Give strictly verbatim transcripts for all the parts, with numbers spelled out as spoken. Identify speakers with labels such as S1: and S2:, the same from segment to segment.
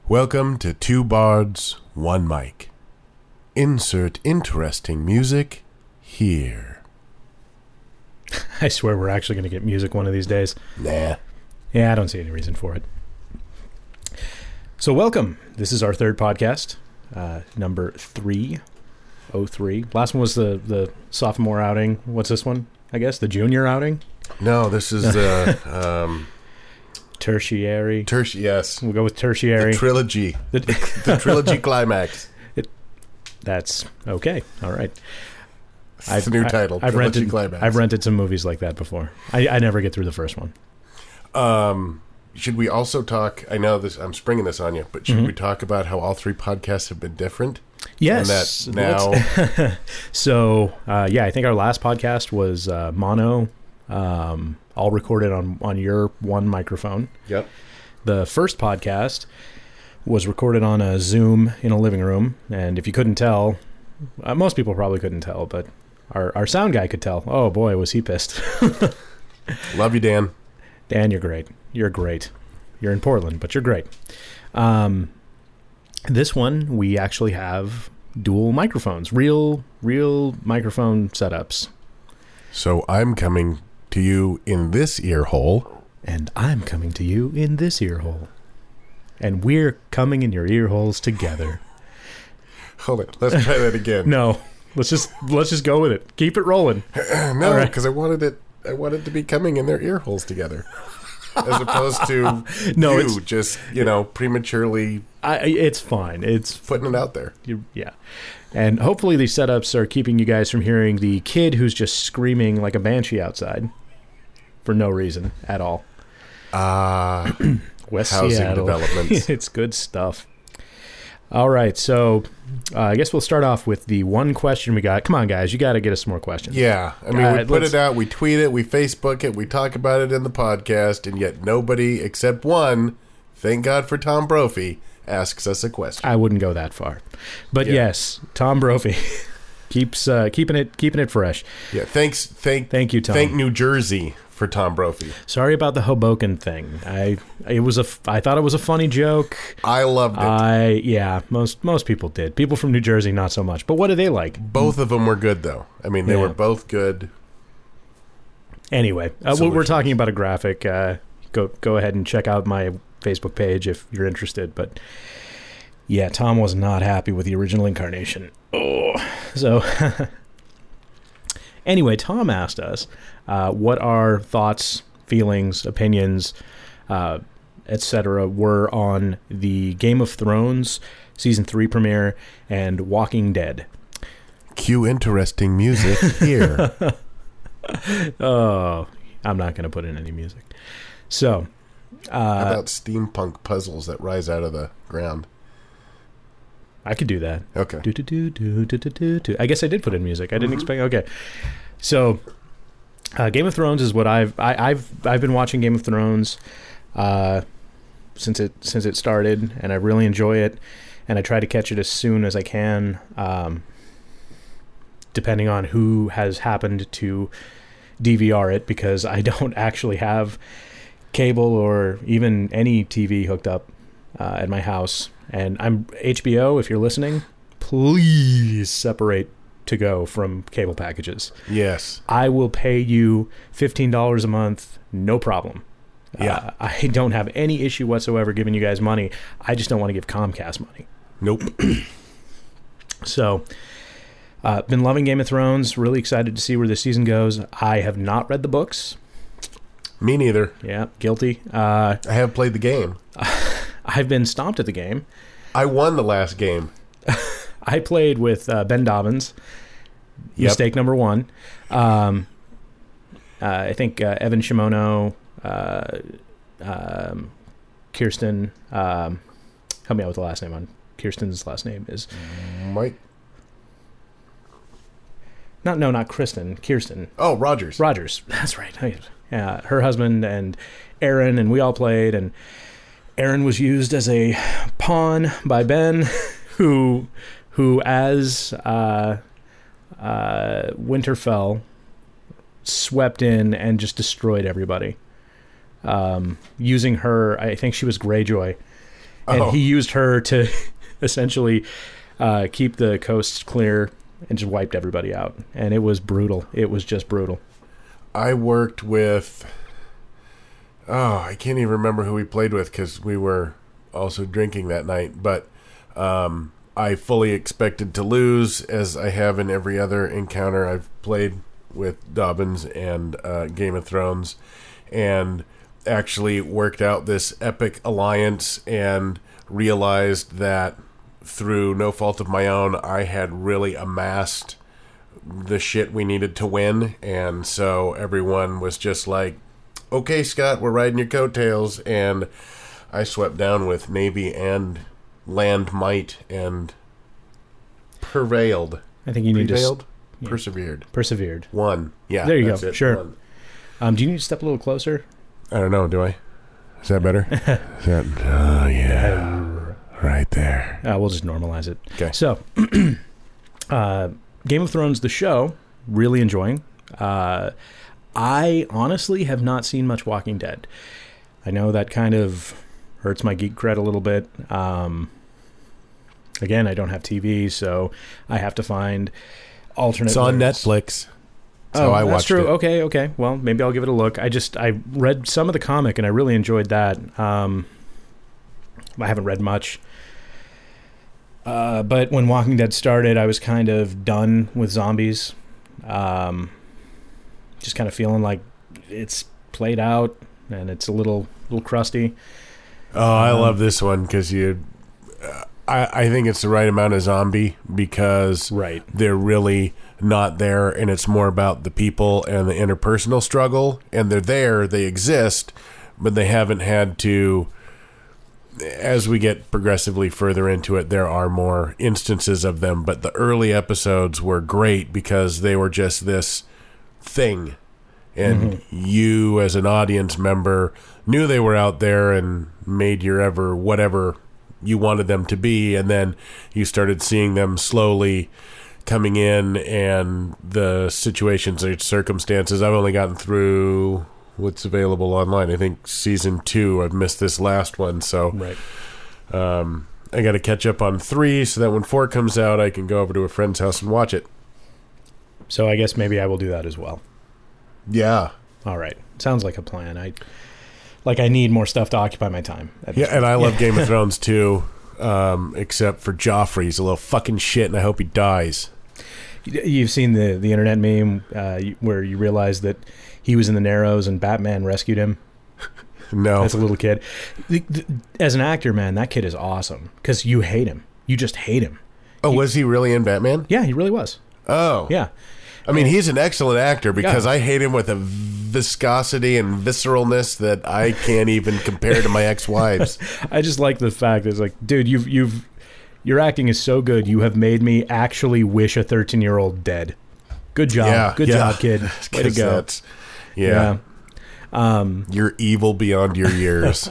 S1: Welcome to Two Bards, One Mic. Insert interesting music here.
S2: I swear we're actually going to get music one of these days.
S1: Nah.
S2: Yeah, I don't see any reason for it. So welcome. This is our third podcast, uh, number three oh three. Last one was the, the sophomore outing. What's this one? I guess the junior outing?
S1: No, this is uh, um,
S2: tertiary.
S1: Tertiary, yes.
S2: We'll go with tertiary.
S1: The trilogy.
S2: The,
S1: the trilogy climax.
S2: It, that's okay. All right.
S1: It's the new title.
S2: I've
S1: trilogy
S2: rented.
S1: climax.
S2: I've rented some movies like that before. I, I never get through the first one.
S1: Um, should we also talk? I know this. I'm springing this on you, but should
S2: Mm-hmm.
S1: we talk about how all three podcasts have been different?
S2: Yes.
S1: And that now.
S2: so uh, yeah, I think our last podcast was uh, mono, um, all recorded on on your one microphone.
S1: Yep.
S2: The first podcast was recorded on a Zoom in a living room, and if you couldn't tell, uh, most people probably couldn't tell, but our our sound guy could tell. Oh boy, was he pissed!
S1: Love you, Dan.
S2: Dan, you're great. You're great. You're in Portland, but you're great. Um, this one, we actually have dual microphones, real, real microphone setups.
S1: So I'm coming to you in this ear hole.
S2: And I'm coming to you in this ear hole. And we're coming in your ear holes together.
S1: Hold it. Let's try that again.
S2: No, let's just let's just go with it. Keep it rolling.
S1: No, because right. I wanted it. I wanted to be coming in their ear holes together, as opposed to
S2: no,
S1: you
S2: it's,
S1: just you know prematurely.
S2: I, it's fine. It's
S1: putting it out there.
S2: You, yeah, and hopefully these setups are keeping you guys from hearing the kid who's just screaming like a banshee outside for no reason at all.
S1: Ah, uh,
S2: West
S1: housing
S2: Seattle.
S1: developments.
S2: It's good stuff. All right, so uh, I guess we'll start off with the one question we got. Come on, guys, you got to get us some more questions.
S1: Yeah, I mean,
S2: uh,
S1: we put
S2: let's...
S1: it out, we tweet it, we Facebook it, we talk about it in the podcast, and yet nobody except one, thank God for Tom Brophy, asks us a question.
S2: I wouldn't go that far, but yeah. Yes, Tom Brophy keeps uh, keeping it keeping it fresh.
S1: Yeah, thanks, thank,
S2: thank you, Tom.
S1: Thank New Jersey for Tom Brophy.
S2: Sorry about the Hoboken thing. I it was a I thought it was a funny joke.
S1: I loved it.
S2: I yeah, most most people did. People from New Jersey not so much. But what do they like?
S1: Both of them were good though. I mean, they yeah. were both good.
S2: Anyway, uh, we're talking about a graphic. Uh, go go ahead and check out my Facebook page if you're interested. But yeah, Tom was not happy with the original incarnation. Oh, so. Anyway, Tom asked us uh, what our thoughts, feelings, opinions, uh, et cetera were on the Game of Thrones season three premiere and Walking Dead.
S1: Cue interesting music here.
S2: Oh, I'm not going to put in any music. So, uh,
S1: how about steampunk puzzles that rise out of the ground?
S2: I could do that.
S1: Okay.
S2: Do, do, do, do, do, do, do, do. I guess I did put in music. I didn't mm-hmm. expect. Okay. So, uh, Game of Thrones is what I've I, I've I've been watching Game of Thrones uh, since it since it started, and I really enjoy it. And I try to catch it as soon as I can, um, depending on who has happened to D V R it, because I don't actually have cable or even any T V hooked up uh, at my house. And I'm H B O, if you're listening, please separate to go from cable packages.
S1: Yes.
S2: I will pay you fifteen dollars a month, no problem.
S1: Yeah.
S2: Uh, I don't have any issue whatsoever giving you guys money. I just don't want to give Comcast money.
S1: Nope.
S2: So, uh, been loving Game of Thrones, really excited to see where the season goes. I have not read the books.
S1: Me neither.
S2: Yeah, guilty. Uh,
S1: I have played the game.
S2: I've been stomped at the game.
S1: I won the last game.
S2: I played with uh, Ben Dobbins.
S1: Yep.
S2: Mistake number one. Um, uh, I think uh, Evan Shimono, uh, um, Kirsten. Um, help me out with the last name on Kirsten's last name is
S1: Mike.
S2: Not no, not Kristen. Kirsten.
S1: Oh, Rogers.
S2: Rogers. That's right. Yeah, her husband and Aaron, and we all played, and Aaron was used as a pawn by Ben, who, who as uh, uh, Winterfell swept in and just destroyed everybody. Um, using her, I think she was Greyjoy, and
S1: Oh.
S2: he used her to essentially uh, keep the coasts clear and just wiped everybody out. And it was brutal. It was just brutal.
S1: I worked with. Oh, I can't even remember who we played with because we were also drinking that night. But um, I fully expected to lose, as I have in every other encounter I've played with Dobbins and uh, Game of Thrones, and actually worked out this epic alliance and realized that through no fault of my own, I had really amassed the shit we needed to win. And so everyone was just like, okay, Scott, we're riding your coattails. And I swept down with Navy and land might and prevailed.
S2: I think you need
S1: Prevailed?
S2: to... yeah.
S1: Persevered.
S2: Persevered.
S1: Won. Yeah.
S2: There you
S1: that's
S2: go.
S1: it.
S2: Sure.
S1: Won.
S2: Um, do you need to step a little closer?
S1: I don't know, do I? Is that better? Is that, oh, yeah. Right there.
S2: Uh, we'll just normalize it.
S1: Okay.
S2: So, uh, Game of Thrones, the show, really enjoying. Uh, I honestly have not seen much Walking Dead. I know that kind of hurts my geek cred a little bit. Um, again, I don't have T V, so I have to find alternate.
S1: It's on
S2: ways.
S1: Netflix. That's
S2: Oh,
S1: how I
S2: that's
S1: watched
S2: true.
S1: it.
S2: Okay, okay. Well, maybe I'll give it a look. I just I read some of the comic and I really enjoyed that. Um, I haven't read much. Uh, but when Walking Dead started, I was kind of done with zombies. Um, just kind of feeling like it's played out and it's a little little crusty.
S1: Oh, I
S2: Um,
S1: love this one because you. Uh, I I think it's the right amount of zombie because
S2: Right.
S1: they're really not there, and it's more about the people and the interpersonal struggle. And they're there, they exist, but they haven't had to. As we get progressively further into it, there are more instances of them. But the early episodes were great because they were just this thing. And
S2: Mm-hmm.
S1: you, as an audience member, knew they were out there and made your ever whatever you wanted them to be. And then you started seeing them slowly coming in and the situations or circumstances. I've only gotten through what's available online. I think season two. I've missed this last one, so
S2: Right.
S1: um, I got to catch up on three so that when four comes out, I can go over to a friend's house and watch it.
S2: So I guess maybe I will do that as well.
S1: Yeah,
S2: All right. Sounds like a plan. I like I need more stuff to occupy my time. at this
S1: yeah, and I
S2: point.
S1: love Game of Thrones too, um, except for Joffrey. He's a little fucking shit, and I hope he dies.
S2: You've seen the the internet meme uh, where you realize that he was in the Narrows and Batman rescued him
S1: No,
S2: as a little kid. The- the- As an actor, man, that kid is awesome because you hate him. You just hate him.
S1: oh, was he really in Batman?
S2: Yeah, he really was.
S1: Oh,
S2: Yeah.
S1: I mean, he's an excellent actor because
S2: Yeah.
S1: I hate him with a viscosity and visceralness that I can't even compare to my ex-wives.
S2: I just like the fact that it's like, dude, you've you've your acting is so good. You have made me actually wish a thirteen-year-old dead. Good job.
S1: Yeah,
S2: Good
S1: yeah.
S2: job, kid. Way to
S1: 'Cause
S2: go.
S1: that's- yeah.
S2: Um,
S1: You're evil beyond your years.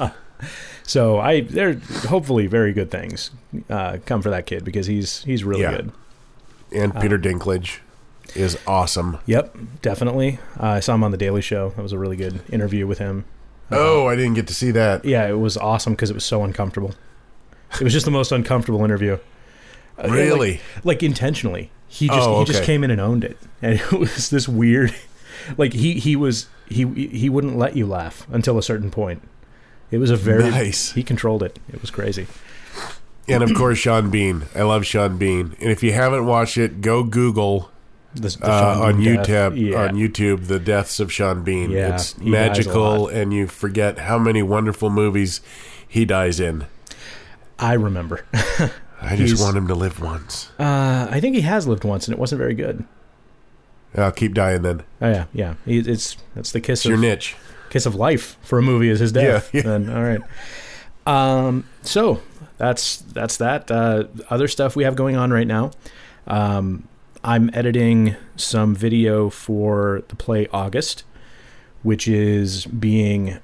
S2: so I there hopefully very good things uh, come for that kid because he's he's really
S1: Yeah.
S2: good.
S1: And Peter Dinklage is awesome.
S2: Yep, definitely. Uh, I saw him on the Daily Show. That was a really good interview with him.
S1: Oh, I didn't get to see that.
S2: Yeah, it was awesome because it was so uncomfortable. It was just the most uncomfortable interview. Uh,
S1: Really?
S2: Like, like intentionally. He just
S1: Oh,
S2: he just
S1: okay.
S2: came in and owned it. And it was this weird like he he was he he wouldn't let you laugh until a certain point. It was a very
S1: Nice.
S2: he controlled it. It was crazy.
S1: And of course, Sean Bean. I love Sean Bean. And if you haven't watched it, go Google
S2: The, the
S1: uh,
S2: Sean
S1: on
S2: Bean death.
S1: YouTube.
S2: Yeah.
S1: On YouTube, the deaths of Sean Bean.
S2: Yeah,
S1: It's
S2: he dies a
S1: magical,
S2: lot.
S1: and you forget how many wonderful movies he dies in.
S2: I remember.
S1: I just
S2: He's-
S1: want him to live once.
S2: Uh, I think he has lived once and it wasn't very good.
S1: I'll keep dying then.
S2: Oh yeah, yeah. He, it's that's the kiss
S1: It's your
S2: of
S1: niche.
S2: kiss of life for a movie is his death.
S1: Yeah, yeah.
S2: Then all right. Um, so that's that's that. Uh, other stuff we have going on right now. Um, I'm editing some video for the play August, which is being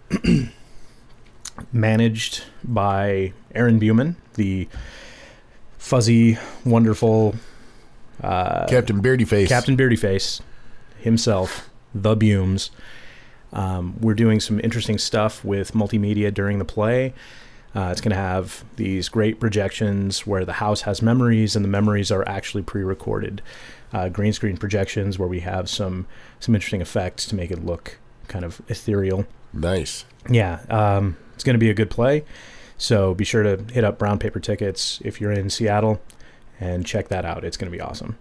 S2: managed by Aaron Buman, the fuzzy, wonderful uh,
S1: Captain Beardy Face.
S2: Captain Beardyface himself, the Bumes. Um, we're doing some interesting stuff with multimedia during the play. Uh, it's going to have these great projections where the house has memories, and the memories are actually pre-recorded uh, green screen projections where we have some some interesting effects to make it look kind of ethereal.
S1: Nice.
S2: Yeah, um, it's going to be a good play. So be sure to hit up Brown Paper Tickets if you're in Seattle and check that out. It's going to be awesome.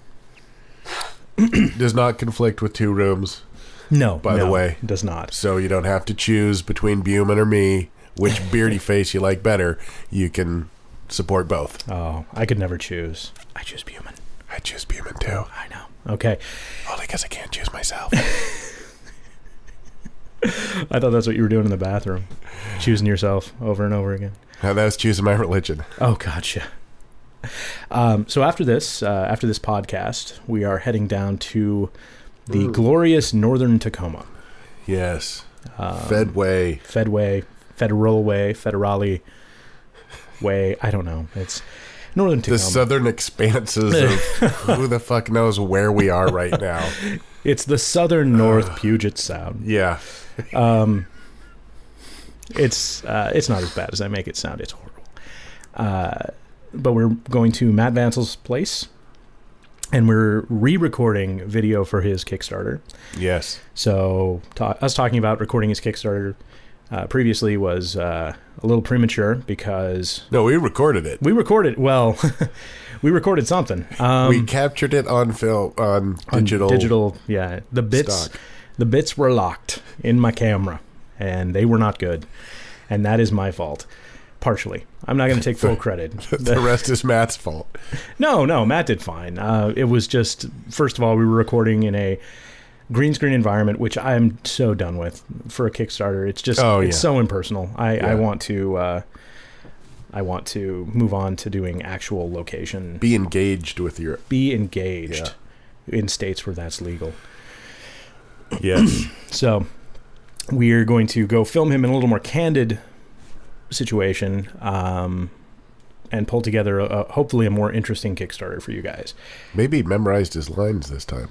S1: Does not conflict with two rooms.
S2: No,
S1: by
S2: no,
S1: the way,
S2: it does not.
S1: So you don't have to choose between Buman or me which beardy face you like better. You can support both.
S2: Oh, I could never choose. I choose Buman.
S1: I choose Buman too.
S2: I know. Okay.
S1: Only because I can't choose myself.
S2: I thought that's what you were doing in the bathroom, choosing yourself over and over again.
S1: Now that was choosing my religion.
S2: Oh, gotcha. Um, so after this, uh, after this podcast, we are heading down to the Ooh. glorious northern Tacoma.
S1: Yes.
S2: Um,
S1: Fedway.
S2: Fedway. Federal Way. Federale Way. I don't know. It's northern Tacoma.
S1: The southern expanses of who the fuck knows where we are right now.
S2: It's the southern North Puget Sound.
S1: Yeah.
S2: um, it's uh, it's not as bad as I make it sound. It's horrible. Uh, but we're going to Matt Vansel's place, and we're re-recording video for his Kickstarter.
S1: Yes.
S2: So ta- us talking about recording his Kickstarter uh, previously was uh, a little premature because...
S1: No, we recorded it.
S2: We recorded... Well, we recorded something. Um,
S1: we captured it on film, on digital.
S2: On digital, yeah. The bits,
S1: stock.
S2: the bits were locked in my camera, and they were not good. And that is my fault. Partially. I'm not going to take full credit.
S1: The rest is Matt's fault.
S2: No, no, Matt did fine. Uh, it was just, first of all, we were recording in a green screen environment, which I'm so done with for a Kickstarter. It's just,
S1: oh,
S2: it's
S1: yeah.
S2: so impersonal. I,
S1: yeah.
S2: I want to, uh, I want to move on to doing actual location.
S1: Be engaged with your...
S2: Be engaged yeah. in states where that's legal.
S1: Yes.
S2: So we're going to go film him in a little more candid situation um, and pull together, a, a, hopefully, a more interesting Kickstarter for you guys.
S1: Maybe he memorized his lines this time.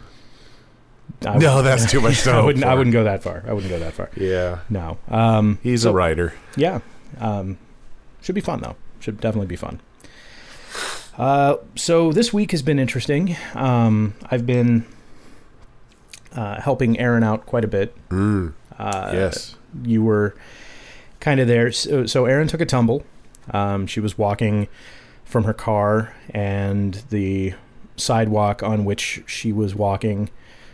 S2: I
S1: no, that's too much to
S2: I, wouldn't,
S1: for.
S2: I wouldn't go that far. I wouldn't go that far.
S1: Yeah.
S2: No. Um,
S1: He's
S2: so,
S1: a writer.
S2: Yeah. Um, should be fun, though. Should definitely be fun. Uh, so this week has been interesting. Um, I've been uh, helping Aaron out quite a bit.
S1: Mm.
S2: Uh,
S1: yes.
S2: You were kind of there. So, so Aaron took a tumble. Um, she was walking from her car, and the sidewalk on which she was walking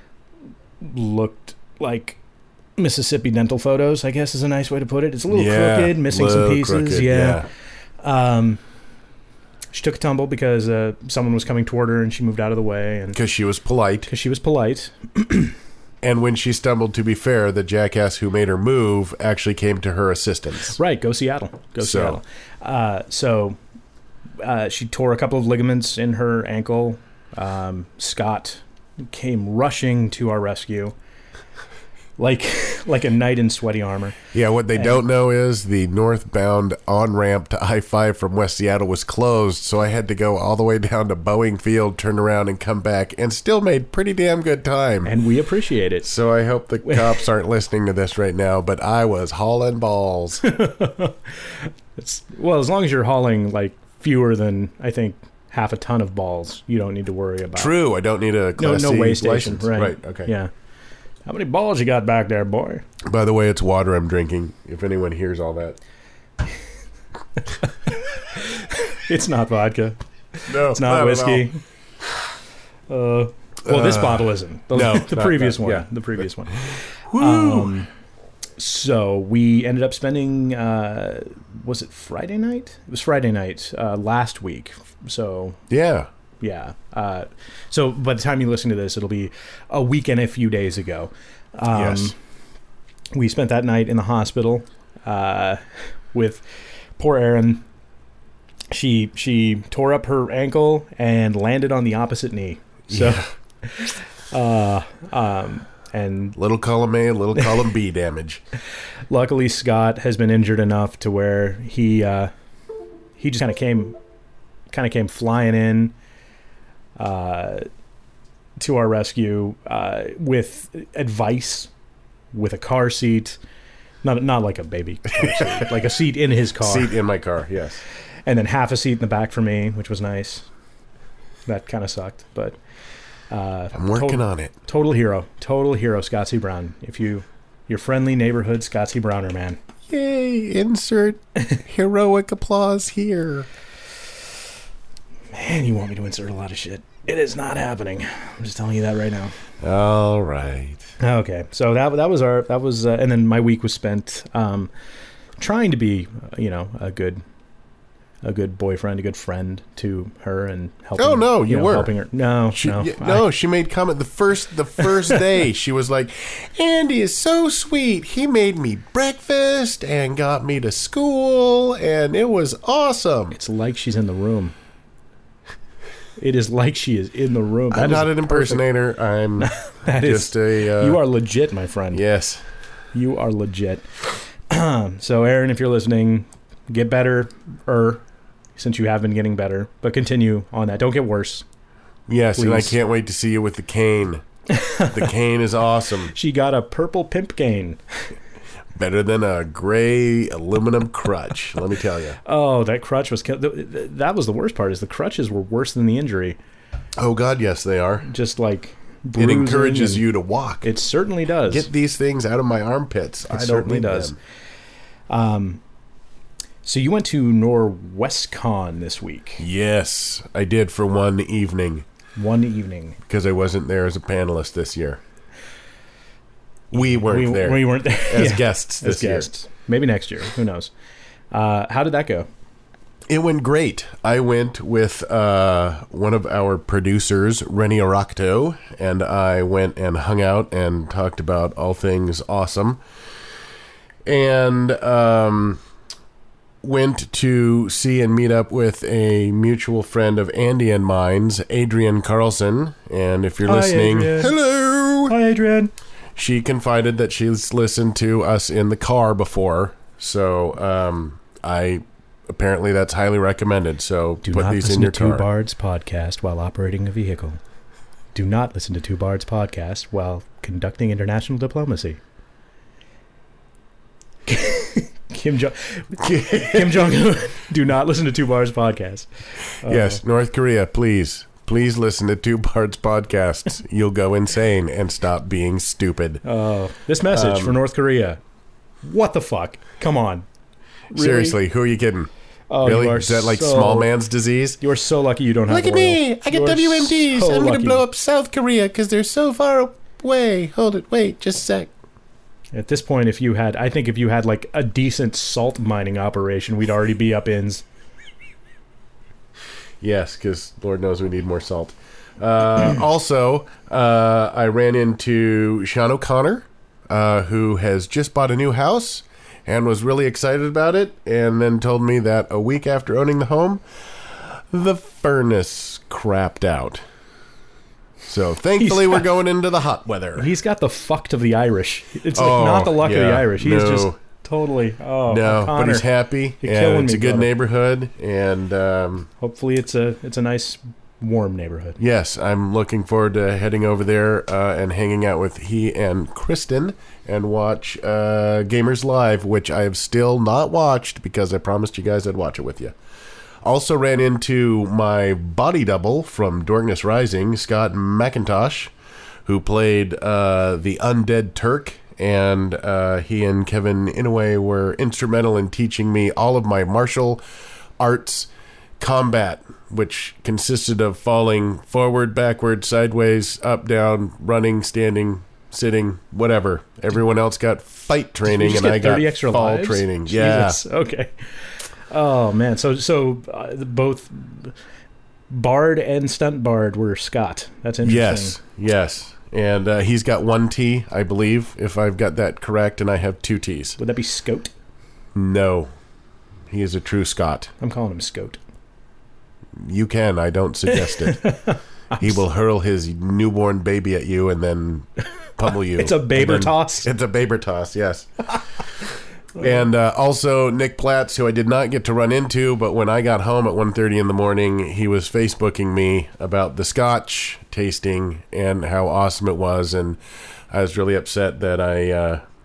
S2: looked like Mississippi dental photos, I guess is a nice way to put it. It's a little
S1: yeah,
S2: crooked, missing some pieces.
S1: Crooked,
S2: yeah.
S1: yeah.
S2: Um, she took a tumble because uh, someone was coming toward her, and she moved out of the way. And
S1: because she was polite.
S2: Because she was polite.
S1: And when she stumbled, to be fair, the jackass who made her move actually came to her assistance.
S2: Right. Go Seattle. Go
S1: so.
S2: Seattle. Uh, so uh, she tore a couple of ligaments in her ankle. Um, Scott came rushing to our rescue. Like like a knight in sweaty armor.
S1: Yeah, what they
S2: and,
S1: don't know is the northbound on-ramp to I five from West Seattle was closed, so I had to go all the way down to Boeing Field, turn around, and come back, and still made pretty damn good time.
S2: And we appreciate it.
S1: So I hope the cops aren't listening to this right now, but I was hauling balls.
S2: It's, well, as long as you're hauling, like, fewer than, I think, half a ton of balls, you don't need to worry about.
S1: True, I don't need a Class
S2: no, no
S1: C
S2: way station.
S1: license.
S2: Right.
S1: Right, okay.
S2: Yeah. How many balls you got back there, boy?
S1: By the way, it's water I'm drinking, if anyone hears all that.
S2: It's not vodka.
S1: No,
S2: it's not, not whiskey. Uh, well, this uh, bottle isn't. The,
S1: no,
S2: the
S1: not,
S2: previous
S1: not,
S2: one.
S1: Yeah.
S2: The previous one.
S1: Woo!
S2: Um, so we ended up spending, uh, was it Friday night? It was Friday night uh, last week. So
S1: yeah.
S2: Yeah. Uh, so by the time you listen to this, it'll be a week and a few days ago. Um,
S1: yes.
S2: We spent that night in the hospital uh, with poor Erin. She she tore up her ankle and landed on the opposite knee. So, yeah. uh, um, and
S1: little column A, little column B damage.
S2: Luckily, Scott has been injured enough to where he uh, he just kind of came kind of came flying in. Uh, to our rescue uh, with advice, with a car seat, Not not like a baby car seat, like a seat in his car.
S1: Seat in my car, yes.
S2: And then half a seat in the back for me, which was nice. That kind of sucked, but uh,
S1: I'm working
S2: total,
S1: on it.
S2: Total hero, total hero, Scott C. Brown. If you, your friendly neighborhood Scott C. Browner, man.
S1: Yay! Insert heroic applause here.
S2: Man, you want me to insert a lot of shit. It is not happening. I'm just telling you that right now.
S1: All right.
S2: Okay, so that that was our that was, uh, and then my week was spent um, trying to be, uh, you know, a good. a good boyfriend, a good friend to her, and helping.
S1: Oh no, you,
S2: you know,
S1: were
S2: helping her. No,
S1: she,
S2: no,
S1: y- no.
S2: I,
S1: She made comment the first the first day. She was like, "Andy is so sweet. He made me breakfast and got me to school, and it was awesome."
S2: It's like she's in the room. It is like she is in the room. That
S1: I'm not an
S2: perfect.
S1: impersonator. I'm
S2: that
S1: just
S2: is,
S1: a. Uh,
S2: you are legit, my friend.
S1: Yes.
S2: You are legit. So, Aaron, if you're listening, get better, er, since you have been getting better, but continue on that. Don't get worse.
S1: Yes,
S2: Please.
S1: and I can't wait to see you with the cane. The cane is awesome.
S2: She got a purple pimp cane.
S1: Better than a gray aluminum crutch, let me tell you.
S2: Oh, that crutch was... That was the worst part, is the crutches were worse than the injury.
S1: Oh, God, yes, they are.
S2: Just like...
S1: It encourages you to walk.
S2: It certainly does.
S1: Get these things out of my armpits.
S2: It
S1: I don't
S2: certainly
S1: need
S2: does.
S1: them.
S2: Um, so you went to NorwestCon this week.
S1: Yes, I did for one evening.
S2: One evening.
S1: Because I wasn't there as a panelist this year. We weren't
S2: we,
S1: there.
S2: We weren't there.
S1: As
S2: yeah.
S1: guests this
S2: as
S1: year.
S2: guests. Maybe next year. Who knows? Uh, how did that go?
S1: It went great. I went with uh, one of our producers, Renny Aracto, and I went and hung out and talked about all things awesome. And um, went to see and meet up with a mutual friend of Andy and mine's, Adrian Carlson. And if you're
S2: Hi,
S1: listening,
S2: Adrian.
S1: hello!
S2: Hi, Adrian.
S1: She confided that she's listened to us in the car before. So um, I... Apparently, that's highly recommended. So
S2: Do
S1: put
S2: not
S1: these
S2: listen
S1: in your
S2: to Two
S1: car.
S2: Bards podcast while operating a vehicle. Do not listen to Two Bards podcast while conducting international diplomacy. Kim Jong Kim Jong Un. Do not listen to Two Bards podcast. Uh,
S1: Yes, North Korea, please, please listen to Two Bards podcasts. You'll go insane and stop being stupid.
S2: Oh, this message
S1: Um,
S2: for North Korea. What the fuck? Come on. Really?
S1: Seriously, who are you kidding?
S2: Oh,
S1: really?
S2: you are
S1: Is that like
S2: so,
S1: small man's disease?
S2: You are so lucky you don't have
S1: Look at
S2: oil.
S1: me! I get
S2: You are
S1: W M Ds.
S2: so
S1: I'm going to
S2: lucky.
S1: blow up South Korea because they're so far away. Hold it. Wait, just a sec.
S2: At this point, if you had, I think if you had like a decent salt mining operation, we'd already be up ins.
S1: Yes, because Lord knows we need more salt. Uh, also, uh, I ran into Sean O'Connor, uh, who has just bought a new house and was really excited about it, and then told me that a week after owning the home, the furnace crapped out. So thankfully,
S2: He's
S1: we're
S2: got-
S1: going into the hot weather.
S2: He's got the fucked of the Irish. It's like
S1: Oh,
S2: not the luck of the
S1: yeah,
S2: Irish. He's
S1: no.
S2: just totally. Oh,
S1: No,
S2: O'Connor.
S1: but he's happy,
S2: You're killing
S1: and it's
S2: me,
S1: a good
S2: brother.
S1: neighborhood, and um,
S2: Hopefully, it's a it's a nice warm neighborhood.
S1: yes, I'm looking forward to heading over there uh, and hanging out with he and Kristen and watch uh, Gamers Live, which I have still not watched because I promised you guys I'd watch it with you. Also ran into my body double from Darkness Rising, Scott McIntosh, who played uh, the Undead Turk, and uh, he and Kevin Inouye were instrumental in teaching me all of my martial arts combat, which consisted of falling forward, backward, sideways, up, down, running, standing, sitting, whatever. Everyone else got fight training,
S2: Did you just
S1: and
S2: get
S1: I got
S2: thirty extra
S1: fall
S2: lives?
S1: training. Yeah.
S2: Jesus. Okay. Oh man. So so uh, both Bard and Stunt Bard were Scott. That's interesting.
S1: Yes, yes. And uh, he's got one T, I believe, if I've got that correct, and I have two T's.
S2: Would that be Scout?
S1: No. He is a true Scot.
S2: I'm calling him Scout.
S1: You can, I don't suggest it. He will hurl his newborn baby at you and then pummel you.
S2: It's a baber
S1: And then-
S2: toss.
S1: It's a baber toss, yes. And uh, also Nick Platts, who I did not get to run into, but when I got home at one thirty in the morning, he was Facebooking me about the Scotch tasting and how awesome it was. And I was really upset that I uh,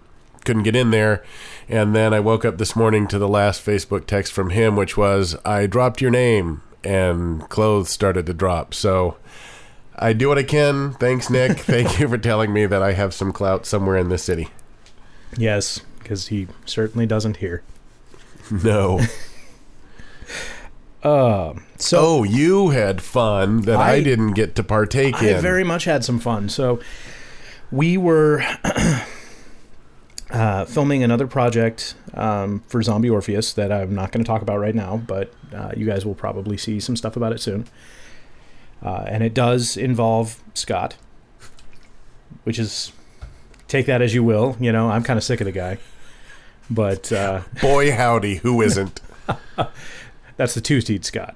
S1: couldn't get in there. And then I woke up this morning to the last Facebook text from him, which was, I dropped your name, and clothes started to drop. So I do what I can. Thanks, Nick. Thank you for telling me that I have some clout somewhere in this city.
S2: Yes, because he certainly doesn't hear.
S1: No.
S2: Uh, so
S1: oh, you had fun that I, I didn't get to partake
S2: I
S1: in.
S2: I very much had some fun. So we were uh, filming another project um, for Zombie Orpheus that I'm not going to talk about right now, but uh, you guys will probably see some stuff about it soon. Uh, and it does involve Scott, which is, take that as you will. You know, I'm kind of sick of the guy. But uh,
S1: boy, howdy, who isn't?
S2: That's the two-seed Scott.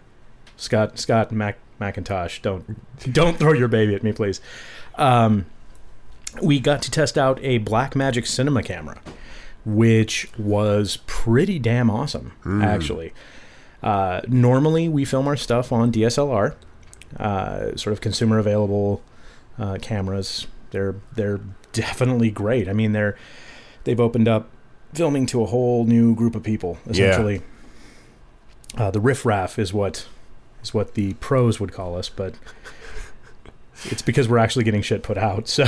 S2: Scott Scott Mac, Macintosh. Don't don't throw your baby at me, please. Um, we got to test out a Blackmagic Cinema camera, which was pretty damn awesome, mm. actually. Uh, normally, we film our stuff on D S L R, uh, sort of consumer available uh, cameras. They're they're definitely great. I mean, they're they've opened up filming to a whole new group of people, essentially. Yeah. Uh, the riffraff is what is what the pros would call us, but it's because we're actually getting shit put out. So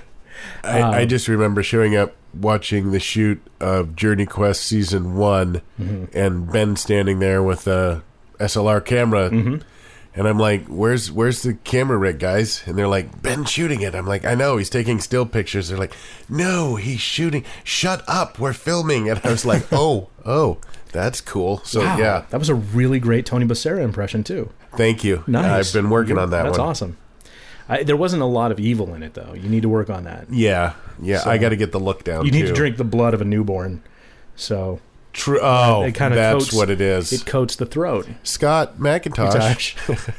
S1: I,
S2: um,
S1: I just remember showing up watching the shoot of Journey Quest Season one, mm-hmm. and Ben standing there with a S L R camera,
S2: mm-hmm.
S1: and I'm like, "Where's where's the camera rig, guys?" And they're like, "Ben's shooting it." I'm like, "I know, he's taking still pictures." They're like, "No, he's shooting. Shut up, we're filming." And I was like, "Oh, oh." That's cool. So,
S2: wow,
S1: yeah.
S2: That was a really great Tony Becerra impression, too.
S1: Thank you.
S2: Nice.
S1: I've been working
S2: You're,
S1: on that
S2: that's
S1: one.
S2: That's awesome. I, there wasn't a lot of evil in it, though. You need to work on that.
S1: Yeah. Yeah, so I got to get the look down,
S2: You need
S1: too.
S2: to drink the blood of a newborn. So...
S1: True. Oh, it kind of that's
S2: coats,
S1: what it is.
S2: It coats the throat.
S1: Scott Macintosh,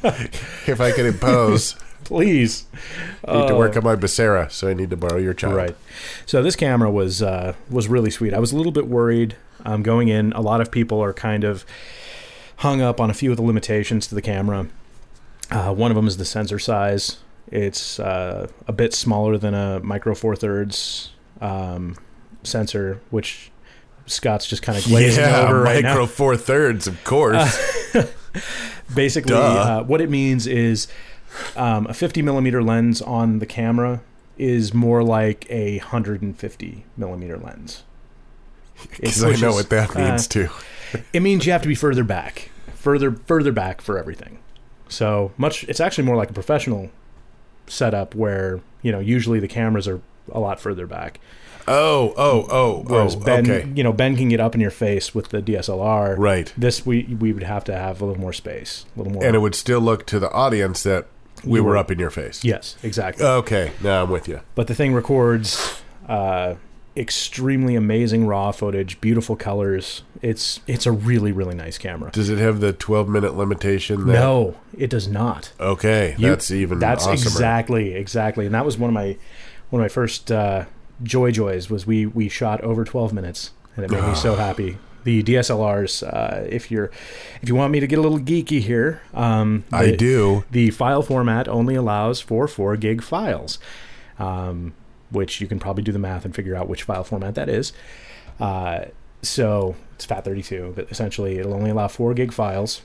S1: if I could impose...
S2: Please.
S1: I need uh, to work on my Becerra, so I need to borrow your child.
S2: Right. So this camera was uh, was really sweet. I was a little bit worried um, going in. A lot of people are kind of hung up on a few of the limitations to the camera. Uh, one of them is the sensor size. It's uh, a bit smaller than a Micro Four Thirds um, sensor, which Scott's just kind of glazing
S1: yeah,
S2: over right now.
S1: Micro Four Thirds, of course.
S2: Uh, basically, uh, what it means is... Um, a fifty millimeter lens on the camera is more like a one hundred fifty millimeter lens.
S1: Because I know what that means
S2: uh,
S1: too.
S2: It means you have to be further back, further further back for everything. So much. It's actually more like a professional setup where, you know, usually the cameras are a lot further back.
S1: Oh, oh, oh,
S2: Whereas
S1: oh,
S2: Ben,
S1: okay.
S2: you know, Ben can get up in your face with the D S L R.
S1: Right.
S2: This we we would have to have a little more space, a little more,
S1: and it would still look to the audience that we were up in your face.
S2: Yes, exactly.
S1: Okay, now I'm with you.
S2: But the thing records uh, extremely amazing raw footage, beautiful colors. It's it's a really, really nice camera.
S1: Does it have the twelve minute limitation? That...
S2: No, it does not.
S1: Okay, you, that's even
S2: That's
S1: awesomer.
S2: exactly, exactly. And that was one of my one of my first uh, joy joys was we, we shot over twelve minutes, and it made me so happy. The D S L Rs, uh, if you're, if you want me to get a little geeky here, um, the,
S1: I do.
S2: The file format only allows for four gig files, um, which you can probably do the math and figure out which file format that is. Uh, so it's FAT thirty-two, but essentially it'll only allow four gig files,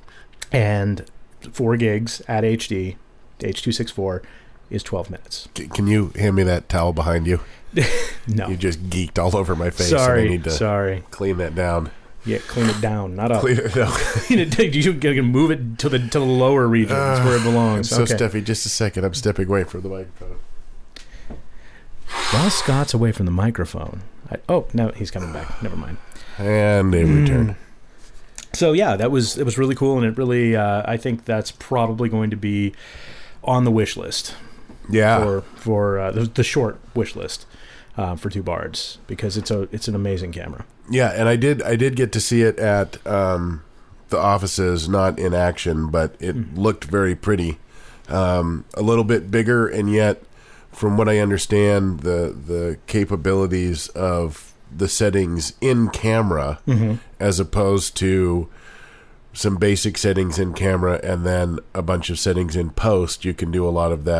S2: and four gigs at H D, H two sixty-four, is twelve minutes.
S1: Can you hand me that towel behind you?
S2: No.
S1: You just geeked all over my face.
S2: Sorry,
S1: and I need to
S2: sorry.
S1: Clean that down.
S2: Yeah, clean it down, not up.
S1: Clean it down.
S2: You can move it to the to the lower regions uh, where it belongs.
S1: I'm so
S2: okay.
S1: stuffy. Just a second. I'm stepping away from the microphone.
S2: While Scott's away from the microphone. I, oh, no, he's coming back. Never mind.
S1: And they mm. return.
S2: So yeah, that was it was really cool, and it really uh, I think that's probably going to be on the wish list.
S1: Yeah.
S2: For for uh, the, the short wish list. Uh, for Two Bards, because it's a it's an amazing camera.
S1: Yeah, and I did I did get to see it at um, the offices, not in action, but it mm. looked very pretty. Um, a little bit bigger, and yet, from what I understand, the the capabilities of the settings in camera,
S2: mm-hmm.
S1: as opposed to some basic settings in camera and then a bunch of settings in post, you can do a lot of that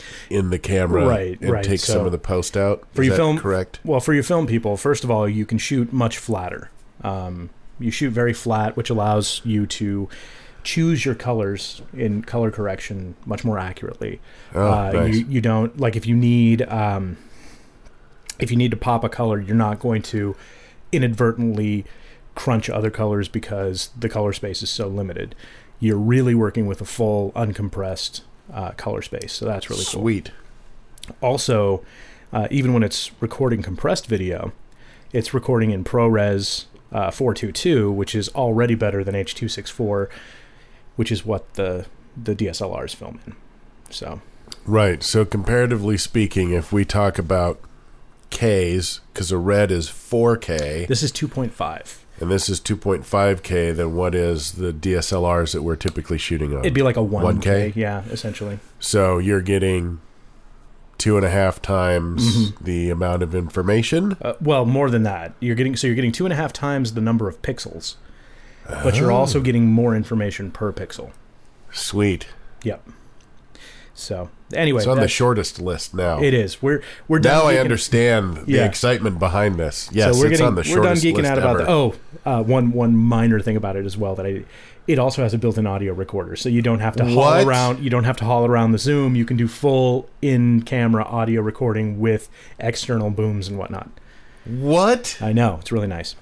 S1: in the camera
S2: Right,
S1: and
S2: right.
S1: take
S2: So
S1: some of the post out.
S2: For
S1: Is
S2: your
S1: that
S2: film,
S1: correct?
S2: Well, for your film people, first of all, you can shoot much flatter. Um, you shoot very flat, which allows you to choose your colors in color correction much more accurately.
S1: Oh,
S2: uh,
S1: nice.
S2: you, you don't like if you need um, if you need to pop a color, you're not going to inadvertently crunch other colors because the color space is so limited. You're really working with a full uncompressed uh, color space, so that's really cool.
S1: Sweet.
S2: Also, uh, even when it's recording compressed video, it's recording in ProRes uh, four twenty-two, which is already better than H two sixty-four, which is what the the D S L Rs film in. So,
S1: Right. So comparatively speaking, if we talk about Ks, because a red is four K
S2: this is two point five.
S1: and this is two point five K, then what is the D S L Rs that we're typically shooting on?
S2: It'd be like a one K,
S1: one K?
S2: yeah, essentially.
S1: So you're getting two and a half times
S2: Mm-hmm.
S1: the amount of information.
S2: Uh, well, more than that. You're getting so you're getting two and a half times the number of pixels, but you're also getting more information per pixel.
S1: Sweet.
S2: Yep. So anyway,
S1: It's on the
S2: that's-
S1: shortest list now.
S2: it is. We're we're done
S1: Now I
S2: geeking-
S1: understand the
S2: Yeah.
S1: excitement behind this. Yes,
S2: so we're
S1: it's
S2: getting,
S1: on the
S2: we're done
S1: shortest
S2: geeking
S1: list
S2: out about
S1: ever.
S2: the oh uh, one one minor thing about it as well that I it also has a built-in audio recorder, so you don't have to haul
S1: What?
S2: around you don't have to haul around the Zoom. You can do full in-camera audio recording with external booms and whatnot.
S1: What?
S2: I know, it's really nice.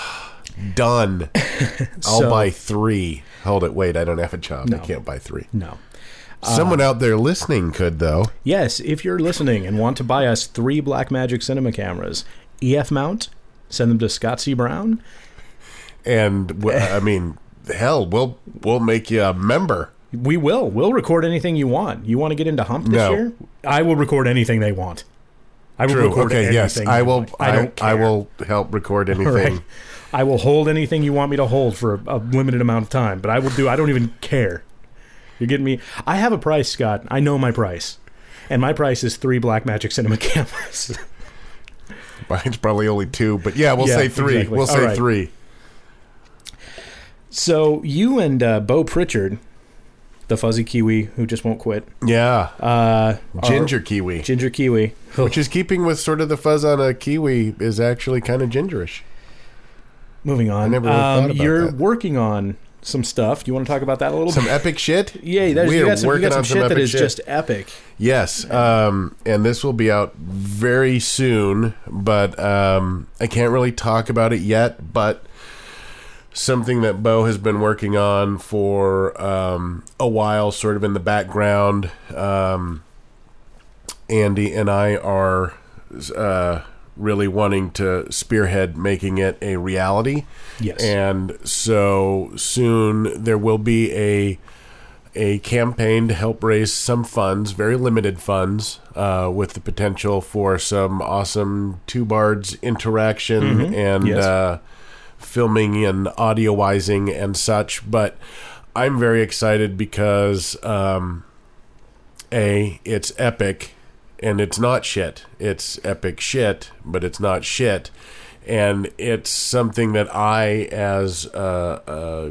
S1: Done. I'll
S2: So-
S1: buy three. Hold it. Wait, I don't have a job.
S2: No.
S1: I can't buy three.
S2: No.
S1: Someone out there listening could, though.
S2: Yes, if you're listening and want to buy us three Blackmagic Cinema cameras, E F mount, send them to Scott C. Brown.
S1: And w- I mean, hell, we'll we'll make you a member.
S2: We will. We'll record anything you want. You want to get into Hump this
S1: No.
S2: year? I will record anything they want. I will
S1: True.
S2: record
S1: Okay.
S2: anything
S1: Yes,
S2: they
S1: I will.
S2: want.
S1: I,
S2: I don't care.
S1: I will help record anything.
S2: Right. I will hold anything you want me to hold for a, a limited amount of time, but I will do. I don't even care. You're getting me. I have a price, Scott. I know my price, and my price is three Blackmagic Cinema cameras.
S1: Mine's probably only two, but yeah, we'll
S2: Yeah,
S1: say three.
S2: exactly.
S1: We'll
S2: All
S1: say
S2: right.
S1: three.
S2: So you and uh, Bo Pritchard, the fuzzy Kiwi who just won't quit,
S1: Yeah,
S2: uh,
S1: ginger
S2: are-
S1: kiwi,
S2: Ginger Kiwi,
S1: which is keeping with sort of the fuzz on a kiwi is actually kind of gingerish.
S2: moving on.
S1: I never really
S2: um,
S1: thought about
S2: you're
S1: that.
S2: working on some stuff. Do you want to talk about that a little
S1: Some
S2: bit?
S1: epic shit.
S2: Yeah, there's,
S1: we
S2: you
S1: are
S2: got some, you
S1: working
S2: got some
S1: on some
S2: shit that
S1: epic
S2: is
S1: shit.
S2: just epic.
S1: Yes, um, and this will be out very soon, but um, I can't really talk about it yet. But something that Bo has been working on for um, a while, sort of in the background. Um, Andy and I are uh, really wanting to spearhead making it a reality.
S2: Yes.
S1: And so soon there will be a a campaign to help raise some funds, very limited funds, uh, with the potential for some awesome Two Bards interaction
S2: Mhm.
S1: and
S2: Yes.
S1: uh, filming and audioizing and such. But I'm very excited because um, A, it's epic, and it's not shit. It's epic shit, but it's not shit. And it's something that I, as a, a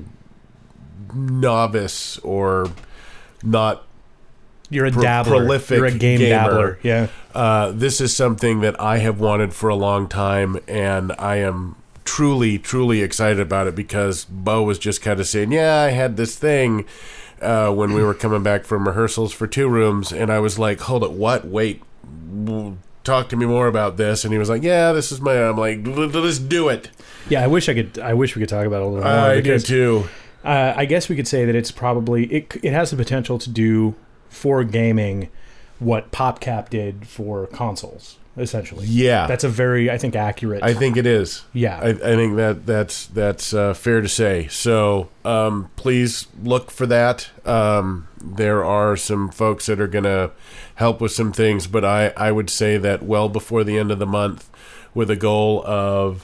S1: novice or not
S2: You're a
S1: pro-
S2: dabbler.
S1: prolific
S2: You're a game
S1: gamer.
S2: dabbler. Yeah.
S1: Uh, this is something that I have wanted for a long time, and I am truly, truly excited about it because Bo was just kind of saying, yeah, I had this thing uh, when we were coming back from rehearsals for Two Rooms, and I was like, hold it, what? Wait, w- talk to me more about this. And he was like, yeah, this is my, I'm like, "L- let's do it.
S2: Yeah, I wish I could. I wish we could talk about it a little more.
S1: I do
S2: because,
S1: too.
S2: Uh, I guess we could say that it's probably it. It has the potential to do for gaming what PopCap did for consoles, essentially.
S1: Yeah.
S2: That's a very, I think, accurate.
S1: I think it is.
S2: Yeah.
S1: I, I think that that's that's uh, fair to say. So um, please look for that. Um, there are some folks that are going to help with some things, but I, I would say that well before the end of the month, with a goal of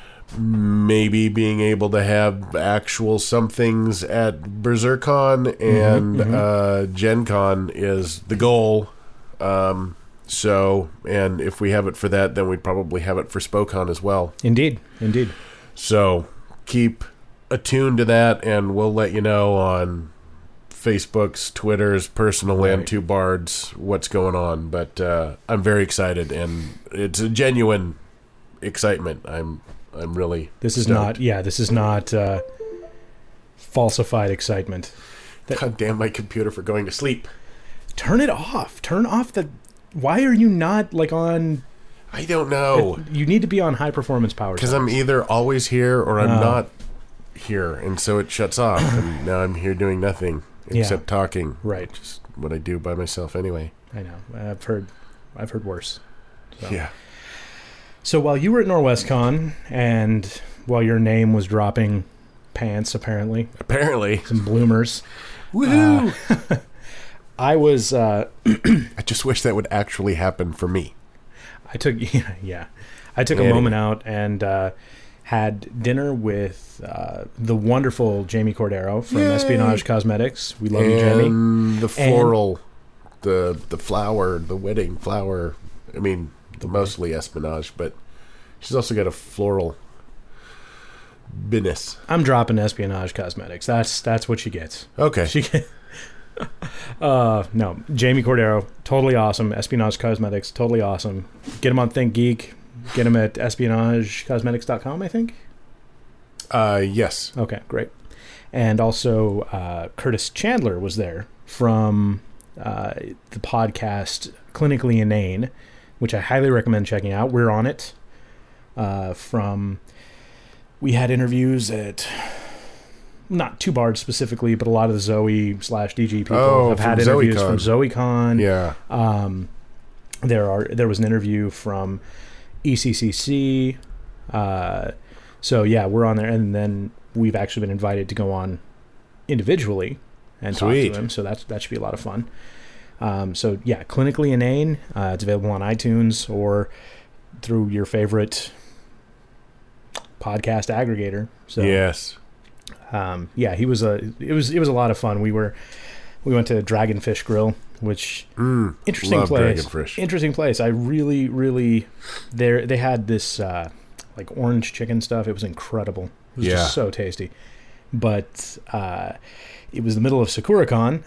S1: maybe being able to have actual somethings at BerserkCon and
S2: mhm.
S1: uh, Gen Con is the goal. Um, so, and if we have it for that, then we'd probably have it for SpoCon as well.
S2: Indeed. Indeed.
S1: So keep attuned to that, and we'll let you know on Facebooks, Twitters, personal
S2: Right.
S1: and two bards, what's going on. But uh, I'm very excited, and it's a genuine excitement. I'm I'm really
S2: This is
S1: stoked.
S2: not, yeah, this is not uh, falsified excitement.
S1: God damn my computer for going to sleep.
S2: Turn it off. Turn off the. Why are you not like on?
S1: I don't know.
S2: You need to be on high performance power.
S1: Because I'm either always here or I'm
S2: Oh.
S1: not here, and so it shuts off. And now I'm here doing nothing
S2: Yeah.
S1: except talking.
S2: Right.
S1: Just what I do by myself anyway.
S2: I know. I've heard. I've heard worse. So.
S1: Yeah.
S2: So while you were at Norwestcon and while your name was dropping pants, apparently
S1: Apparently.
S2: some bloomers,
S1: Woohoo!
S2: uh, I was. Uh,
S1: I just wish that would actually happen for me.
S2: I took yeah, yeah. I took a
S1: Anyway.
S2: moment out and uh, had dinner with uh, the wonderful Jamie Cordero from
S1: Yay!
S2: Espionage Cosmetics. We love you, Jamie.
S1: And the floral, the the flower, the wedding flower. I mean, mostly espionage, but she's also got a floral business.
S2: I'm dropping Espionage Cosmetics. That's that's what she gets.
S1: Okay.
S2: She get, uh no, Jamie Cordero, totally awesome. Espionage Cosmetics, totally awesome. Get him on Think Geek. Get him at espionage cosmetics dot com, I think.
S1: Uh, yes.
S2: Okay, great. And also, uh, Curtis Chandler was there from uh, the podcast Clinically Inane, which I highly recommend checking out. We're on it. Uh, from we had interviews at not Two Bards specifically, but a lot of the Zoe slash D G people
S1: Oh,
S2: have had
S1: from
S2: interviews
S1: ZoeCon.
S2: from ZoeCon.
S1: Yeah.
S2: Um, there are there was an interview from E C C C. Uh, so yeah, we're on there, and then we've actually been invited to go on individually and
S1: Sweet.
S2: talk to him. So that's that should be a lot of fun. Um, so yeah, Clinically Inane. Uh, it's available on iTunes or through your favorite podcast aggregator. So
S1: Yes.
S2: um, yeah, he was a it was it was a lot of fun. We were we went to Dragonfish Grill, which
S1: Mm,
S2: interesting
S1: love
S2: place.
S1: Dragonfish.
S2: Interesting place. I really, really, there they had this uh, like orange chicken stuff. It was incredible. It was
S1: Yeah.
S2: just so tasty. But uh, it was the middle of SakuraCon,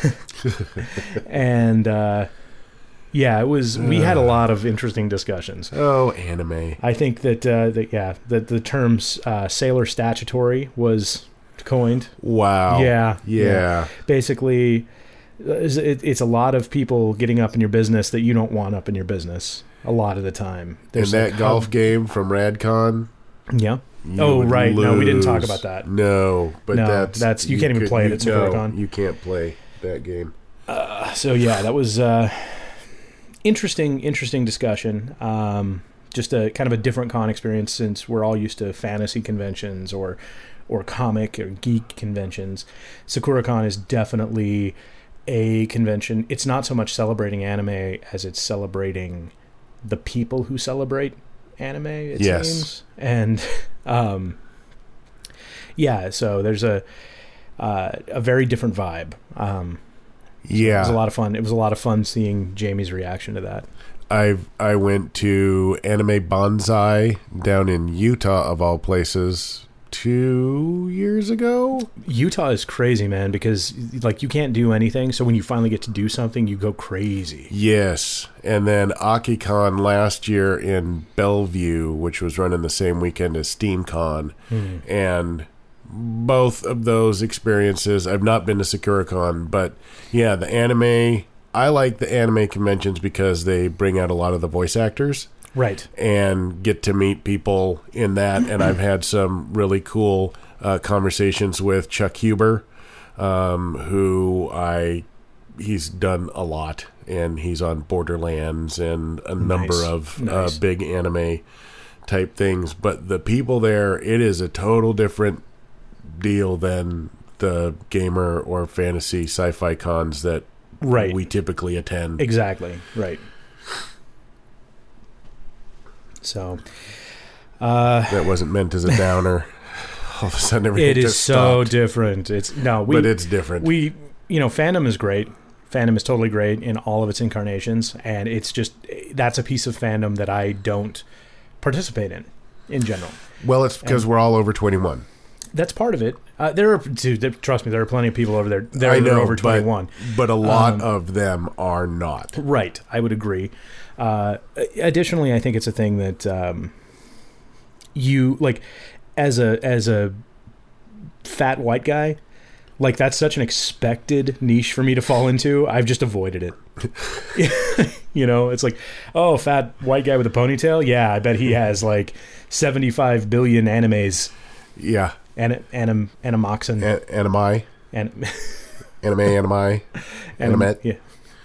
S2: and uh, yeah, it was. We had a lot of interesting discussions.
S1: Oh, anime.
S2: I think that uh, that yeah, that the terms uh, sailor statutory was coined.
S1: Wow.
S2: Yeah,
S1: Yeah.
S2: Basically, it's, it, it's a lot of people getting up in your business that you don't want up in your business a lot of the time.
S1: And
S2: There's
S1: that
S2: like,
S1: golf
S2: how-
S1: game from Radcon.
S2: yeah.
S1: you
S2: Oh,
S1: would
S2: right. No, we didn't talk
S1: lose.
S2: about that.
S1: No, but
S2: No,
S1: that's
S2: that's- you can't even
S1: could-
S2: play it
S1: you-
S2: at SakuraCon.
S1: No, you can't play that game.
S2: Uh, so yeah, that was uh, interesting. Interesting discussion. Um, just a kind of a different con experience since we're all used to fantasy conventions or or comic or geek conventions. SakuraCon is definitely a convention. It's not so much celebrating anime as it's celebrating the people who celebrate anime, it
S1: Yes.
S2: seems. And um, yeah, so there's a uh, a very different vibe. Um,
S1: Yeah.
S2: it was a lot of fun. It was a lot of fun seeing Jamie's reaction to that.
S1: I I went to Anime Bonsai down in Utah, of all places, two years ago.
S2: Utah is crazy, man, because like you can't do anything. So when you finally get to do something, you go crazy.
S1: Yes. And then AkiCon last year in Bellevue, which was running the same weekend as SteamCon.
S2: Hmm.
S1: And both of those experiences, I've not been to SakuraCon, but yeah, the anime, I like the anime conventions because they bring out a lot of the voice actors
S2: Right.
S1: and get to meet people in that. And I've had some really cool uh, conversations with Chuck Huber, um, who I he's done a lot, and he's on Borderlands and a number
S2: Nice.
S1: of
S2: Nice.
S1: uh, big anime type things. But the people there, it is a total different deal than the gamer or fantasy sci-fi cons that
S2: Right.
S1: we typically attend.
S2: Exactly. Right. So, uh,
S1: That wasn't meant as a downer. All of a sudden, everything
S2: it is
S1: just
S2: so
S1: stopped.
S2: different. It's no, we,
S1: but it's different.
S2: we, you know, fandom is great. Fandom is totally great in all of its incarnations, and it's just that's a piece of fandom that I don't participate in, in general.
S1: well, it's because we're all over twenty-one.
S2: that's part of it. Uh, there are, dude, there, trust me, there are plenty of people over there that
S1: I
S2: are
S1: know,
S2: over twenty-one.
S1: But, but a lot
S2: Um,
S1: of them are not.
S2: Right, I would agree. Uh, additionally, I think it's a thing that um, you like as a as a fat white guy. Like, that's such an expected niche for me to fall into. I've just avoided it. You know, it's like, oh, fat white guy with a ponytail. Yeah, I bet he has like seventy-five billion animes.
S1: Yeah.
S2: Anim, anim, Animoxin.
S1: A- animi.
S2: Anim,
S1: Anime, anime. Animate.
S2: Yeah.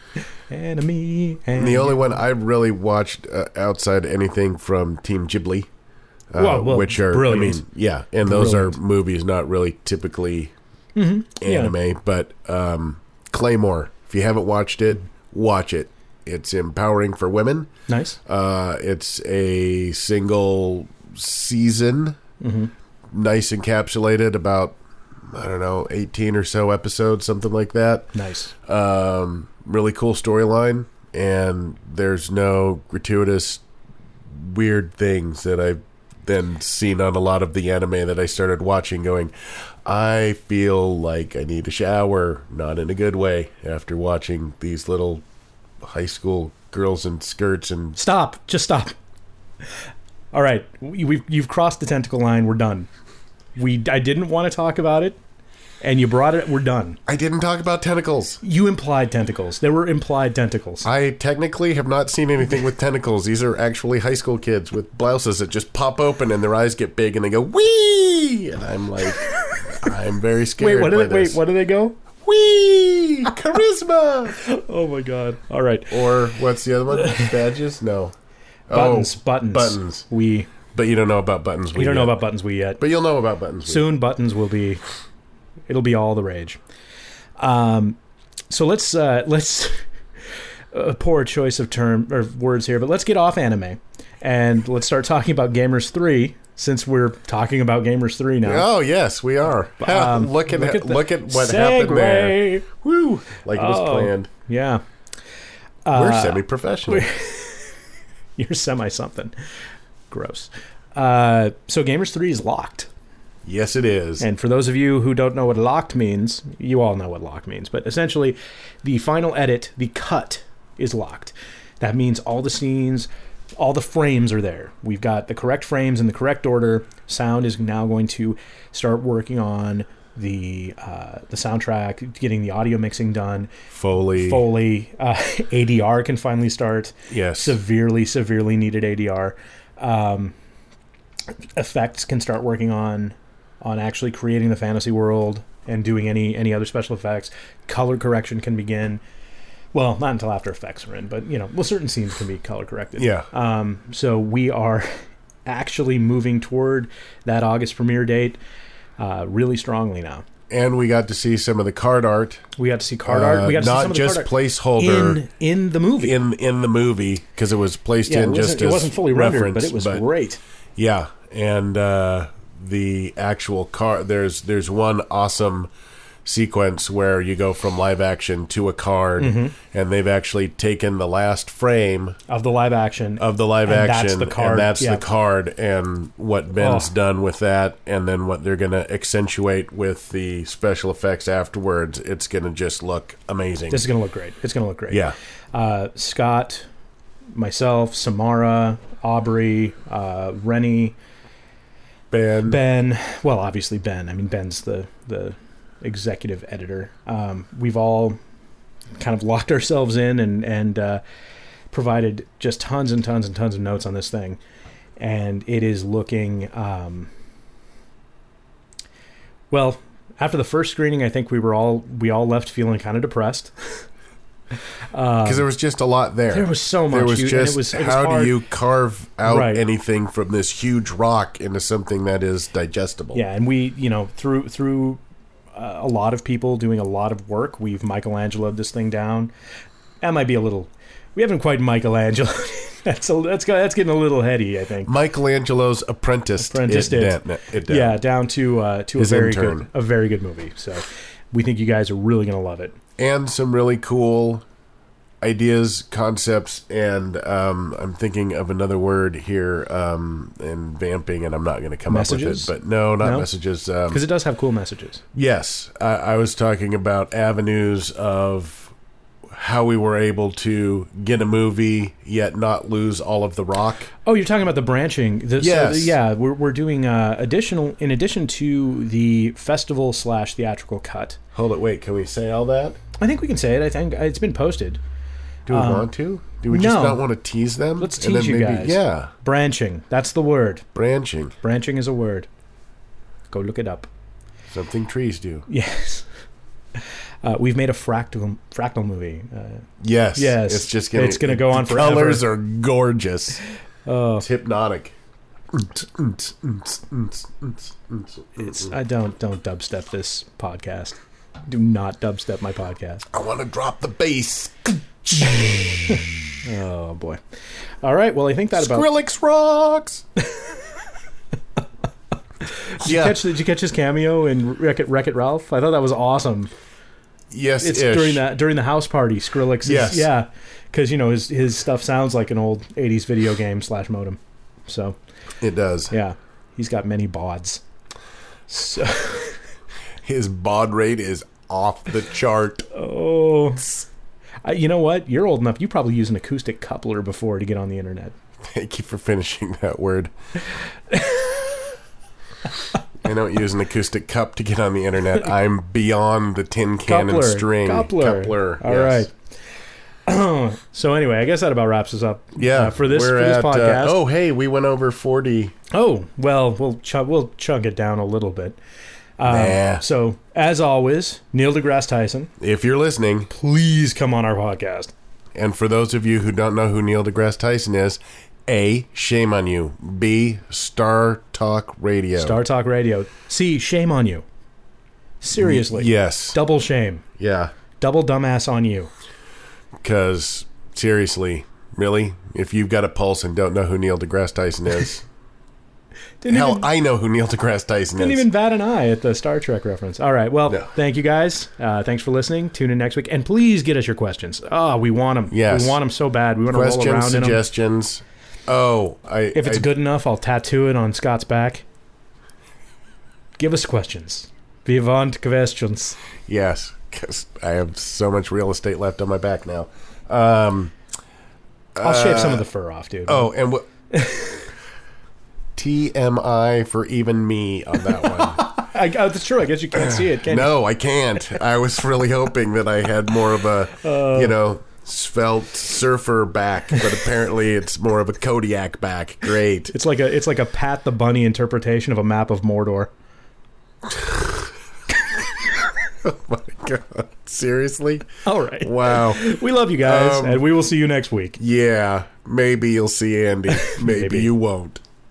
S2: Anime.
S1: And the only one I've really watched uh, outside anything from Team Ghibli, uh,
S2: Well, well,
S1: which are,
S2: brilliant.
S1: I mean, yeah, and those
S2: Brilliant.
S1: are movies not really typically
S2: Mm-hmm.
S1: anime,
S2: Yeah.
S1: but um, Claymore, if you haven't watched it, watch it. It's empowering for women.
S2: Nice.
S1: Uh, it's a single season,
S2: Mm-hmm.
S1: nice encapsulated, about, I don't know, eighteen or so episodes, something like that.
S2: Nice.
S1: Um, really cool storyline, and there's no gratuitous weird things that I've then seen on a lot of the anime that I started watching, going, I feel like I need a shower, not in a good way, after watching these little high school girls in skirts and
S2: Stop. Just stop. All right. We, we've, you've crossed the tentacle line. We're done. We I didn't want to talk about it, and you brought it. We're done.
S1: I didn't talk about tentacles.
S2: You implied tentacles. There were implied tentacles.
S1: I technically have not seen anything with tentacles. These are actually high school kids with blouses that just pop open and their eyes get big and they go, wee! And I'm like, I'm very scared.
S2: Wait, what
S1: by
S2: do they, wait,
S1: this.
S2: what do they go?
S1: Wee! Charisma!
S2: Oh my god! All right,
S1: Or what's the other one? Badges? No.
S2: buttons,
S1: Oh,
S2: buttons,
S1: buttons.
S2: We
S1: But you don't know about buttons.
S2: we don't know
S1: yet.
S2: about buttons. We yet.
S1: But you'll know about buttons.
S2: Soon, buttons will be. It'll be all the rage. Um, so let's uh, let's a poor choice of term or words here, but let's get off anime and let's start talking about Gamers three. Since we're talking about Gamers three now.
S1: Oh yes, we are.
S2: Um,
S1: look at
S2: look
S1: look
S2: at
S1: at,
S2: the
S1: look at what happened there.
S2: segue.
S1: Woo! Like it was
S2: Oh.
S1: planned.
S2: Yeah.
S1: We're
S2: Uh,
S1: semi-professional.
S2: You're semi something. Gross. Uh, so Gamers three is locked.
S1: Yes, it is.
S2: And for those of you who don't know what locked means, you all know what locked means. But essentially, the final edit, the cut, is locked. That means all the scenes, all the frames are there. We've got the correct frames in the correct order. Sound is now going to start working on the uh, the soundtrack, getting the audio mixing done.
S1: Foley.
S2: Foley, uh, A D R can finally start.
S1: Yes.
S2: Severely, severely needed A D R. Um, effects can start working on on actually creating the fantasy world and doing any any other special effects. Color correction can begin. Well, not until After Effects are in, but you know, well, certain scenes can be color corrected.
S1: Yeah.
S2: Um, so we are actually moving toward that August premiere date uh, really strongly now.
S1: And we got to see some of the card art.
S2: We got to see card
S1: Uh,
S2: art. We got to see
S1: not
S2: some of
S1: just
S2: the card
S1: placeholder
S2: art in in the movie.
S1: in in the movie because it was placed
S2: yeah,
S1: in
S2: it
S1: just
S2: wasn't,
S1: as
S2: it wasn't fully
S1: reference,
S2: rendered, but it was great.
S1: Yeah, and uh, the actual card. There's there's one awesome sequence where you go from live action to a card,
S2: Mm-hmm.
S1: and they've actually taken the last frame
S2: Of the live action.
S1: of the live
S2: And
S1: action,
S2: that's the card,
S1: and that's
S2: yeah.
S1: the card, and what Ben's
S2: Oh.
S1: done with that, and then what they're going to accentuate with the special effects afterwards. It's going to just look amazing.
S2: This is going to look great. It's going to look great.
S1: yeah,
S2: Uh, Scott, myself, Samara, Aubrey, uh, Rennie,
S1: Ben.
S2: Ben. Well, obviously Ben. I mean, Ben's the the executive editor. Um, we've all kind of locked ourselves in and and uh, provided just tons and tons and tons of notes on this thing, and it is looking. Um, well, after the first screening, I think we were all we all left feeling kind of depressed.
S1: Because there was just a lot there.
S2: There was so much.
S1: There was
S2: you- and
S1: just
S2: it was, it was
S1: how
S2: hard.
S1: do you carve out
S2: Right.
S1: anything from this huge rock into something that is digestible?
S2: Yeah, and we, you know, through through uh, a lot of people doing a lot of work, we've Michelangelo'd this thing down. That might be a little. We haven't quite Michelangelo. that's a, that's that's getting a little heady, I think.
S1: Michelangelo's apprentice.
S2: Apprenticed
S1: it,
S2: it.
S1: down- it down.
S2: Yeah, down to uh, to
S1: His
S2: a very
S1: intern.
S2: good a very good movie. So we think you guys are really gonna love it.
S1: And some really cool ideas, concepts, and um, I'm thinking of another word here, um, and vamping, and I'm not going to come
S2: Messages?
S1: up with it. But no, not
S2: No?
S1: messages. Um,
S2: Because it does have cool messages.
S1: yes, I, I was talking about avenues of how we were able to get a movie yet not lose all of the rock.
S2: Oh, you're talking about the branching. The,
S1: Yes.
S2: So, yeah, we're we're doing uh, additional in addition to the festival slash theatrical cut.
S1: Hold it, wait, can we say all that?
S2: I think we can say it. I think it's been posted.
S1: Do we
S2: Um,
S1: want to? Do we just
S2: no.
S1: not want to tease them?
S2: Let's
S1: And then
S2: tease you
S1: maybe-
S2: guys.
S1: Yeah,
S2: Branching. That's the word.
S1: branching.
S2: Branching is a word. Go look it up.
S1: Something trees do.
S2: Yes. Uh, we've made a fractal fractal movie. Uh,
S1: Yes.
S2: Yes.
S1: It's just gonna.
S2: It's gonna go on
S1: the
S2: forever.
S1: Colors are gorgeous.
S2: oh,
S1: It's hypnotic.
S2: it's I don't don't dubstep this podcast. Do not dubstep my podcast.
S1: I want to drop the bass.
S2: Oh boy. All right. Well, I think that about.
S1: Skrillex rocks.
S2: Did you
S1: yeah.
S2: catch? Did you catch his cameo in Wreck It, Wreck It Ralph? I thought that was awesome.
S1: Yes.
S2: It's
S1: ish.
S2: during that during the house party. Skrillex. Is,
S1: Yes.
S2: Yeah. Because you know his his stuff sounds like an old eighties video game slash modem. So
S1: It does.
S2: yeah, he's got many bods. So
S1: His baud rate is off the chart.
S2: oh, I, you know what? You're old enough. You probably used an acoustic coupler before to get on the internet.
S1: Thank you for finishing that word. I don't use an acoustic cup to get on the internet. I'm beyond the tin can
S2: Coupler.
S1: and string.
S2: Coupler.
S1: Coupler.
S2: All
S1: yes.
S2: right. So anyway, I guess that about wraps us up.
S1: Yeah.
S2: uh, for this
S1: we're
S2: for this
S1: at,
S2: podcast.
S1: Uh, oh, hey, we went over forty.
S2: Oh, well, we'll ch- we'll chunk it down a little bit. Um,
S1: Nah.
S2: So, as always, Neil deGrasse Tyson,
S1: If you're listening,
S2: please come on our podcast.
S1: and for those of you who don't know who Neil deGrasse Tyson is, A, shame on you. B, Star Talk Radio.
S2: Star Talk Radio. C, shame on you. Seriously.
S1: Yes.
S2: Double shame.
S1: Yeah.
S2: Double dumbass on you.
S1: Because, seriously, really? If you've got a pulse and don't know who Neil deGrasse Tyson is.
S2: Didn't
S1: Hell,
S2: even,
S1: I know who Neil deGrasse Tyson
S2: didn't
S1: is.
S2: even bat an eye at the Star Trek reference. All right. Well,
S1: No.
S2: thank you guys. Uh, thanks for listening. Tune in next week. And please get us your questions. Oh, we want them.
S1: Yes.
S2: We want them so bad. We want to roll
S1: Questions,
S2: around in them.
S1: suggestions. Oh, I.
S2: If it's
S1: I,
S2: good enough, I'll tattoo it on Scott's back. Give us questions. We want questions.
S1: Yes, because I have so much real estate left on my back now. Um,
S2: I'll shave some of the fur off, dude.
S1: oh, and what? T M I for even me on that one.
S2: I, oh, that's true. I guess you can't see it, can you?
S1: No, I can't. I was really hoping that I had more of a,
S2: Uh.
S1: you know, svelte surfer back, but apparently it's more of a Kodiak back. Great.
S2: It's like a it's like a Pat the Bunny interpretation of a map of Mordor.
S1: Oh my God. Seriously?
S2: All right.
S1: Wow.
S2: We love you guys,
S1: Um,
S2: and we will see you next week.
S1: Yeah. Maybe you'll see Andy. Maybe,
S2: Maybe.
S1: you won't.